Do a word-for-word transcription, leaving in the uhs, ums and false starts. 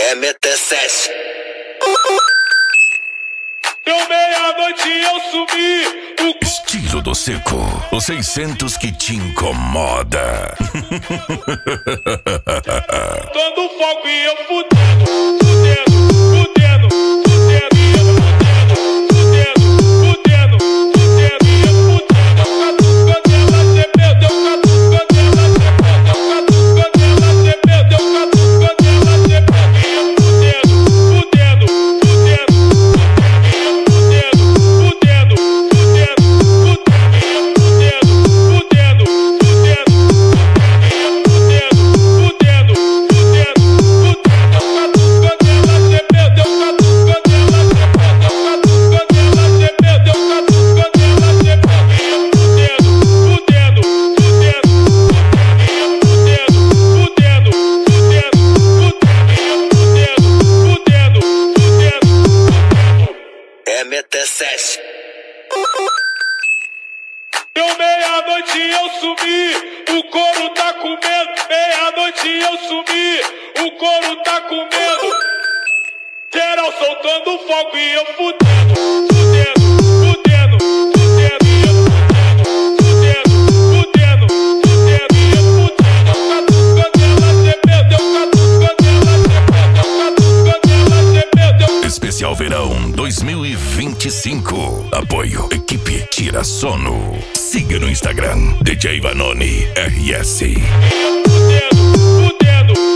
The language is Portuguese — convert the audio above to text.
M T sete. Deu meia-noite e eu subi. O... Estilo do seco, os seiscentos que te incomoda. Dando fogo e eu fudendo, fudendo, fudendo, fudendo, e eu fudendo, fudendo, fudendo, e eu fudendo. Deu catucando, ela gemeu, deu catucando, ela gemeu, deu catucando, ela gemeu, e eu fudendo, fudendo, fudendo, M T sete. Deu meia-noite e eu subi, o couro tá com medo. Meia-noite e eu subi, o couro tá com medo. Geral soltando fogo e eu fudendo, fudendo, fudendo, fudendo, e eu fudendo, fudendo, fudendo, e eu fudendo. Deu catucando, ela gemeu, deu catucando, ela gemeu, deu catucando, ela gemeu, deu. Especial Verão dois mil e vinte e cinco. Apoio Equipe Tira Sono. Siga no Instagram D J Vanoni R S. Fudendo, fudendo.